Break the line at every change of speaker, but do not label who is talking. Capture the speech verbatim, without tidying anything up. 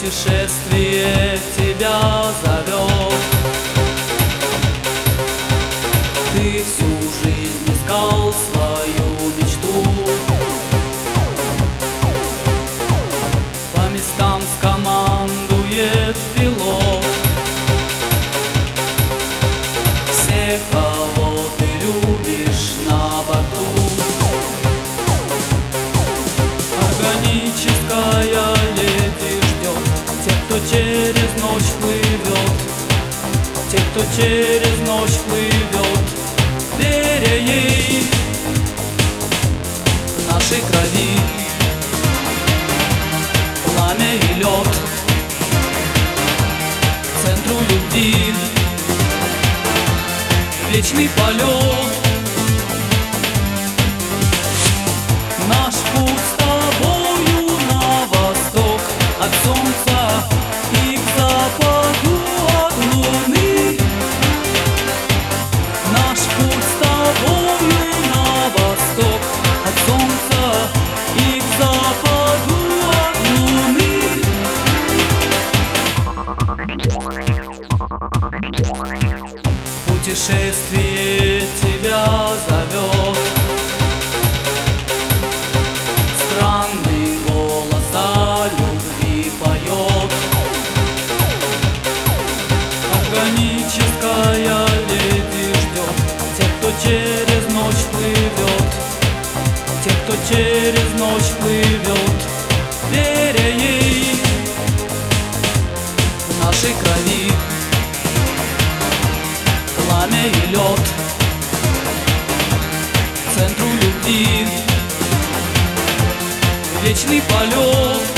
путешествие тебя зовет. Ты всю жизнь искал свою мечту, по местам скомандует пилот. Всех, кого ты любишь на борту, органическая леди ждет тех, кто через ночь плывет, тех, кто через ночь плывет, веря ей в нашей крови пламя и лед, к центру любви вечный полет. Наш путь с тобою на восток от солнца и к западу от луны. Наш путь с тобою на восток от солнца и к западу от луны. Путешествие тебя зовет. Странный голос о любви поет. Органическая леди ждет тех, кто через ночь плывет, тех, кто через ночь плывет, веря ей в нашей крови пламя и лед, к центру любви вечный полет.